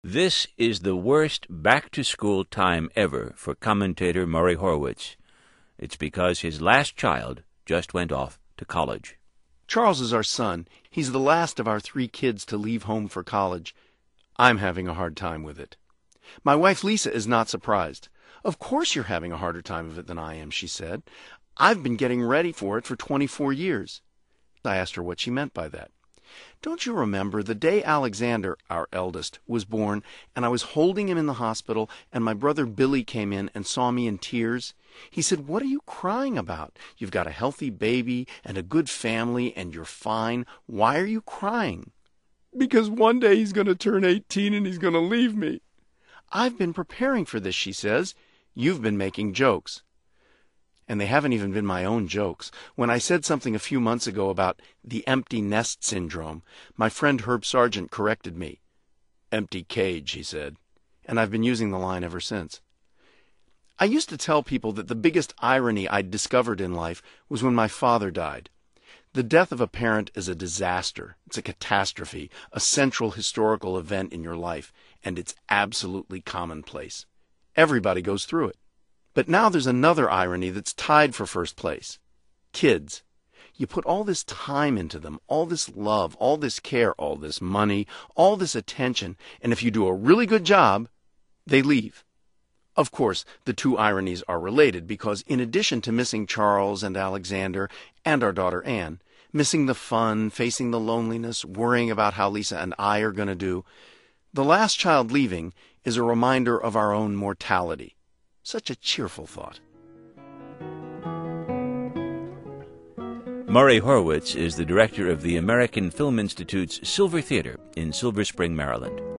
This is the worst back-to-school time ever for commentator Murray Horwitz. It's because his last child just went off to college. Charles is our son. He's the last of our 3 kids to leave home for college. I'm having a hard time with it. My wife Lisa is not surprised. "Of course you're having a harder time of it than I am," she said. "I've been getting ready for it for 24 years. I asked her what she meant by that. "Don't you remember the day Alexander, our eldest, was born, and I was holding him in the hospital, and my brother Billy came in and saw me in tears? He said, 'What are you crying about? You've got a healthy baby and a good family, and you're fine. Why are you crying?' 'Because one day he's going to turn 18 and he's going to leave me.' 'I've been preparing for this,' she says. 'You've been making jokes.' And they haven't even been my own jokes. When I said something a few months ago about the empty nest syndrome, my friend Herb Sargent corrected me. 'Empty cage,' he said. And I've been using the line ever since. I used to tell people that the biggest irony I'd discovered in life was when my father died. The death of a parent is a disaster. It's a catastrophe, a central historical event in your life, and it's absolutely commonplace. Everybody goes through it. But now there's another irony that's tied for first place. Kids. You put all this time into them, all this love, all this care, all this money, all this attention, and if you do a really good job, they leave. Of course, the two ironies are related because in addition to missing Charles and Alexander and our daughter Anne, missing the fun, facing the loneliness, worrying about how Lisa and I are going to do, the last child leaving is a reminder of our own mortality. Such a cheerful thought. Murray Horwitz is the director of the American Film Institute's Silver Theater in Silver Spring, Maryland.